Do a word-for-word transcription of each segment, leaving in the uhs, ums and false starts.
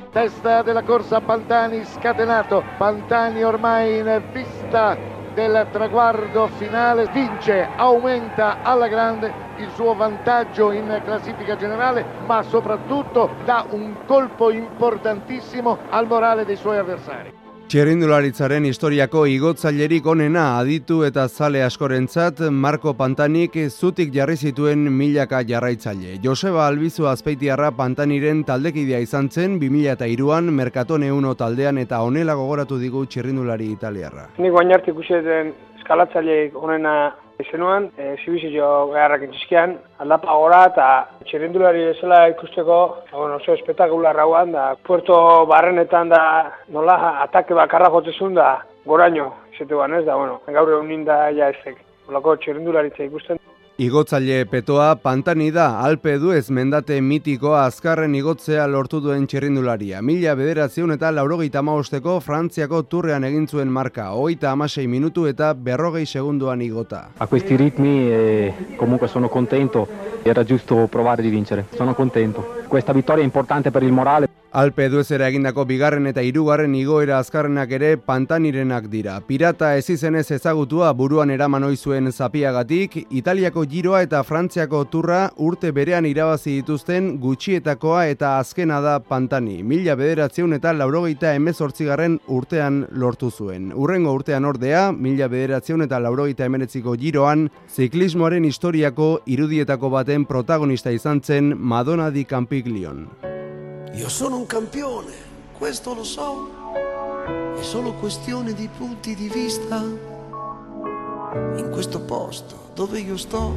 testa della corsa Pantani scatenato, Pantani ormai in vista del traguardo finale, vince, aumenta alla grande il suo vantaggio in classifica generale, ma soprattutto dà un colpo importantissimo al morale dei suoi avversari. Txirrindularitzaren historiako igotzailerik onena aditu eta zale askorentzat Marko Pantanik zutik jarri zituen milaka jarraitzaile. Joseba Albizu Azpeitiarra Pantaniren taldekidea izan zen bi mila hiruan Merkatone uno taldean eta honela gogoratu digu txirrindulari italiarra. Nik baina arte ikusi den eskalatzaileik onena izenuan, e, zibizio beharrak intxizkian, aldapa gora eta txirrindulari ezela ikusteko, bueno, oso espetakularra hauan, da puerto barrenetan da nola atake bakarra jotezun da goraino, izetuan ez da, bueno, gaur egunin da ja ezek, olako txirrindularitza ikusten. Igotzaile petoa Pantani da, Alpe duez mendate mitikoa azkarren igotzea lortu duen txirrindularia. Mila bederatziun eta laurogeita hamabosteko Frantziako turrean egin zuen marka, hogeita hamasei minutu eta berrogei segunduan igota. A questi ritmi eh, comunque sono contento, era giusto provare di vincere, sono contento. Questa vittoria è importante per il morale. Alpe duezera egindako bigarren eta hirugarren igoera azkarrenak ere Pantanirenak dira. Pirata ez izenez ezagutua buruan eraman ohi zuen zapiagatik, Italiako Giroa eta Frantziako Turra urte berean irabazi dituzten gutxietakoa eta azkena da Pantani. Mila bederatziun eta laurogeita hemezortzigarren urtean lortu zuen. Urrengo urtean ordea, mila bederatziun eta laurogeita hemeretziko Giroan, ziklismoaren historiako irudietako baten protagonista izan zen Madonna di Campiglion. Io sono un campione, questo lo so, è solo questione di punti di vista. In questo posto dove io sto,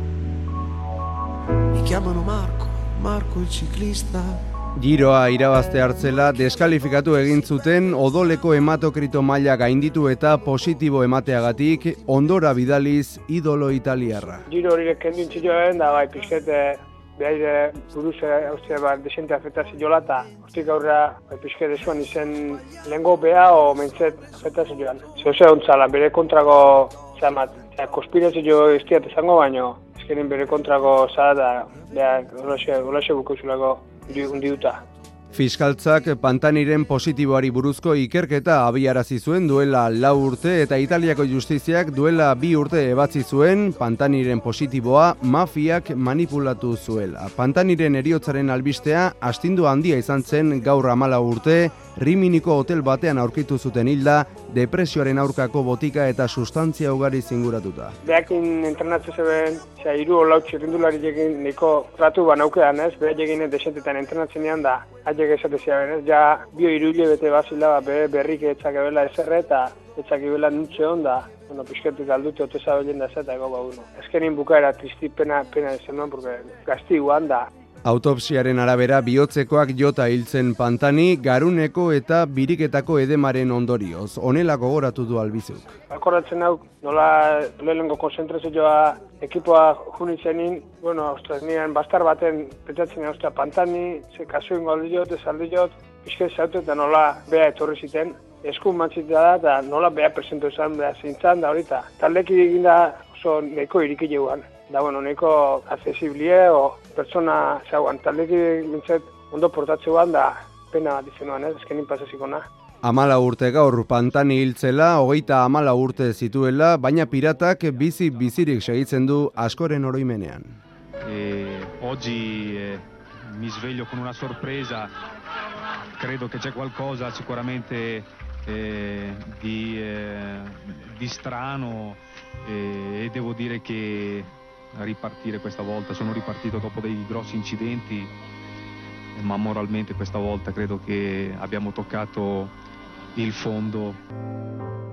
mi chiamano Marco, Marco il ciclista. Giroa irabazte hartzela deskalifikatu egin zuten odoleko hematokrito maila gainditu eta positibo emateagatik ondora bidaliz idolo italiarra. Giro horiek kendintzi joan da bai pixkete behaire buruz hauztia bat desente afetazio jola eta hortik aurrera pixkete zuen izen lehengo beha o mentzet afetazio joan. Zehose ontzala bere kontrako zamat, konspirazio iztiat izango baino, ezkerin bere kontrako zara da beha golaxe bukozulako undiuta. Fiskaltzak Pantaniren positiboari buruzko ikerketa abiarazi zuen duela lau urte eta Italiako justiziak duela bi urte ebatzi zuen Pantaniren positiboa mafiak manipulatu zuela. Pantaniren heriotzaren albistea astindu handia izan zen gaur hamalau urte, Riminiko hotel batean aurkitu zuten hilda, depresioaren aurkako botika eta sustantzia ugari zinguratuta. Behakin entrenatzen zeben, hiru lau txirrindulari egin niko tratu banaukean ez, behar egin desentetan entrenatzen ean da, haiek esatezia ben ez, ja bio iruile bete bazila be, berrik etzak ebela ezerre eta etzak ebela nutxe onda, bueno, pixketik aldute oteza belen da zeta ego bauno. Ezkenin bukaera tristi pena, pena ezen nuen, porque gazti guan da. Autopsiaren arabera bihotzekoak jota hiltzen Pantani, garuneko eta biriketako edemaren ondorioz. Honela gogoratu du Albizuk. Akordatzen hau, nola lehenengo konzentrazioa ekipoa junitzenin, bueno, ostras, nian bastar baten petzatzen ostra Pantani, ze kasuen galdiot, ez aldiot, pixket zautu eta nola beha etorri ziten, eskun mantzita da eta nola beha presento izan beha zintzan da horita. Taldeki egin da oso neko irikile guan. Da, bueno, neko accesiblie o pertsona zauan. Taldeki mintzet ondo portatzeuan da pena bat izenuan, ez, ezkenin pasazikona. Amala urte gaur Pantani hiltzela, hogeita amala urte zituela, baina piratak bizi bizirik segitzen du askoren oroimenean. E oggi eh, mi sveglio con una sorpresa, credo che c'è qualcosa sicuramente eh, di, eh, di strano eh, e devo dire che ripartire questa volta, sono ripartito dopo dei grossi incidenti, ma moralmente questa volta credo che abbiamo toccato il fondo.